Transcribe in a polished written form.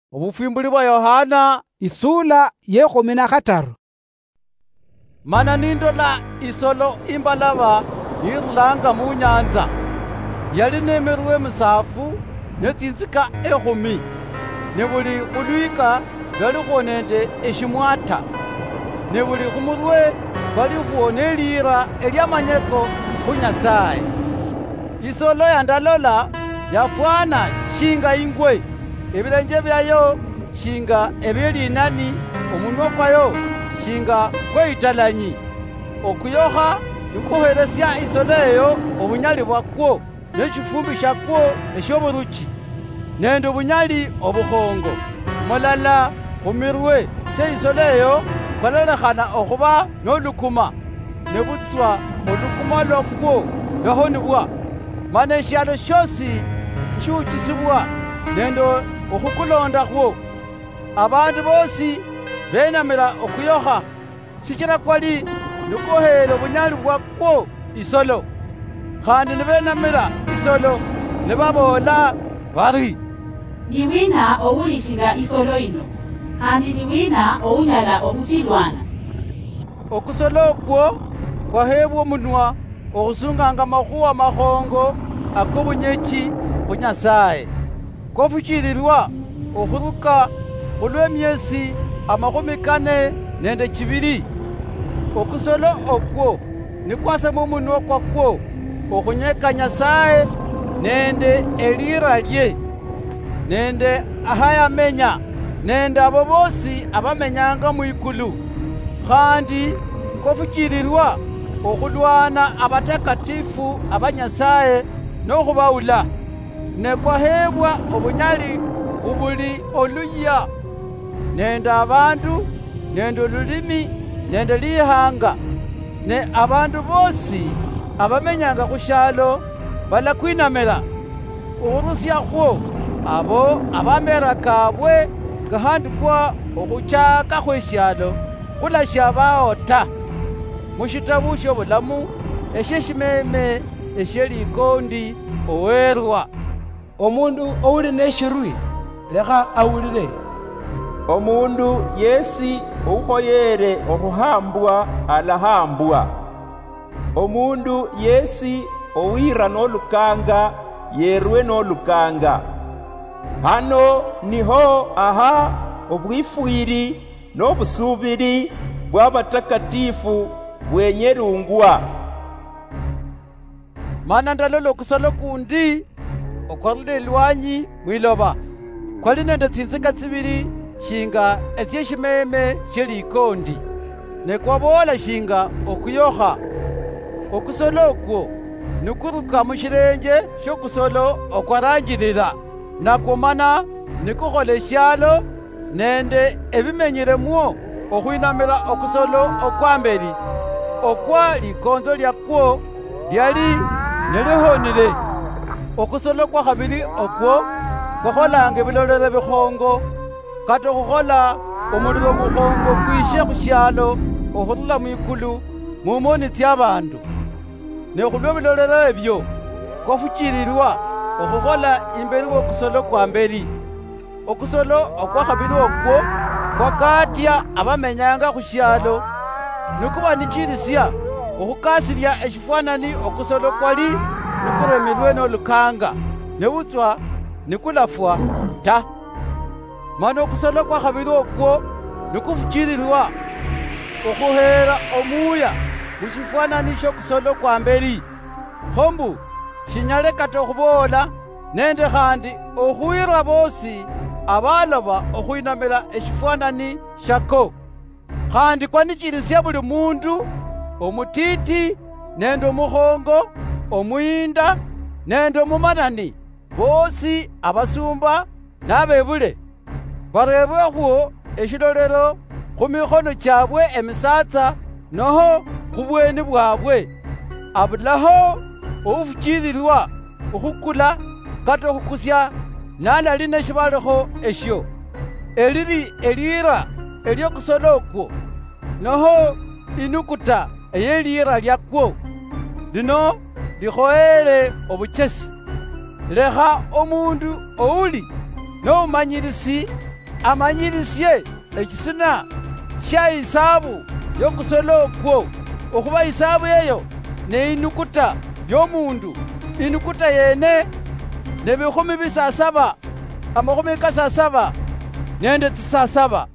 Obufimbuli bwa Yohana isula ye-15. Mana nindola isolo imbalaba yirulanga mu nyanza yali nemeruwe musafu netsinzika 10 ne buli kulwika lwalikho nende eshimwata ne buli kumurwe balikho nelira elyamanyeko khu Nyasaye. Isolo yandalola yafwana shinga ingwe, ebilenje byayo shinga ebyelinani, omunwa kwayo shinga kweitalanyi. Okuyoha nikuheresya isolo eyo obunyali bwakwo n'ekifumbi shakwo eshoburuchi nende obunyali obuhongo. Mulala khumirwe kye isolo eyo kwalolekhana okhuba n'olukuma ne butswa olukuma lwakwo lwahonibwa. Mana eshyalo shosi nshukisibwa nende okhukulondakwo. Abandu bosi benamira okuyoha shikira kwali nikuhera obunyali bwakwo isolo. Khandi nibenamira isolo nibabola bari, niwina owulishinga isolo ino, khandi niwina owunyala okuchilwana. Okusolo okwo kwahebwa omunwa okhusunganga makhuwa mahongo ak'obunyechi khu Nyasaye. Kwafuchililwa okhuruka khulw'emyesi 42. Okusolo okwo nikwasema omunwa kwakwo okhunyeka Nyasaye nende elira lye nende ahayamenya nende abo bosi abamenyanga mwikulu. Khandi kwafuchililwa okhulwana abatakatifu abanyasaye n'okhubawula. Ne kwahebwa obunyali khubuli oluya nende abandu nende olulimi nende lihanga ne abandu bosi abamenyanga khushalo balakwinamira okhurusyakho abo abamera kabwe kahandikwa okhuchaka khweshyalo khulashabawo ta mushitabu shobulamu esyeshimeme esyelikondi owerwa. Omundu owuli neshirwi lekha awulile. Omundu yesi ukhoyere okhuhambwa alahambwa. Omundu yesi owira n'olukanga yerwe n'olukanga. Hano niho aha obwifwiri n'obusubiri bw'abatakatifu bwenyerungwa. Mana ndalola okusolo kundi okwarula elwanyi mwiloba kwali nende tsinzika tsibili shinga esyeshimeme shelikondi ne kwabola shinga okuyoha. Okusolo okwo nikuruka mushilenje shokusolo okwaranjilila nakwo mana nikukhola esyalo nende ebimenyeremwo okhwinamira okusolo okwambeli okwa likonzo lyakwo lyali nelihonile. Okusolo kwa khabili okwo kwakholanga ebilolele bihongo kata okhukhola omulilo muhongo kwishe khusyalo okhurula mwikulu mumoni tsyabandu. Ne khulwa bilolele ebyo kwafuchililwa okhukhola imbeli w'okusolo kwambeli. Okusolo okwakhabili okwo kwakatya abamenyanga khusyalo nikubanikhilisya okhukasirya eshifwanani okusolo kwali nikuremilwe n'olukanga ne butswa nikulafwa ta. Mana okusolo kwakhabili okwo nikufuchililwa okhuhera omuya mushifwanani shokusolo kwambeli. Khombu shinyale kata okhubola nende khandi okhwira bosi abaloba okhwinamira eshifwanani shako. Khandi kwanichilisya buli mundu omutiti nende omuhongo omuyinda nende omumanani bosi abasumba n'abebule barebwekho eshilolelo khumikhono kyabwe emisatsa noho khubweni bwabwe. Abulaho ofuchililwa okhukula kata okhukusya nalali neshibalikho esyo elili elira elyokusolo okwo noho inukuta eyelira lyakwo lino likhoele obuchesi. Lekha omundu ouli n'obumanyilisi amanyilisye ekisina sha isabu y'okusola okwo okuba isabu eyo neinukuta y'omundu inukuta yene nebikumi bisasaba amakumi kasasaba nende tisasaba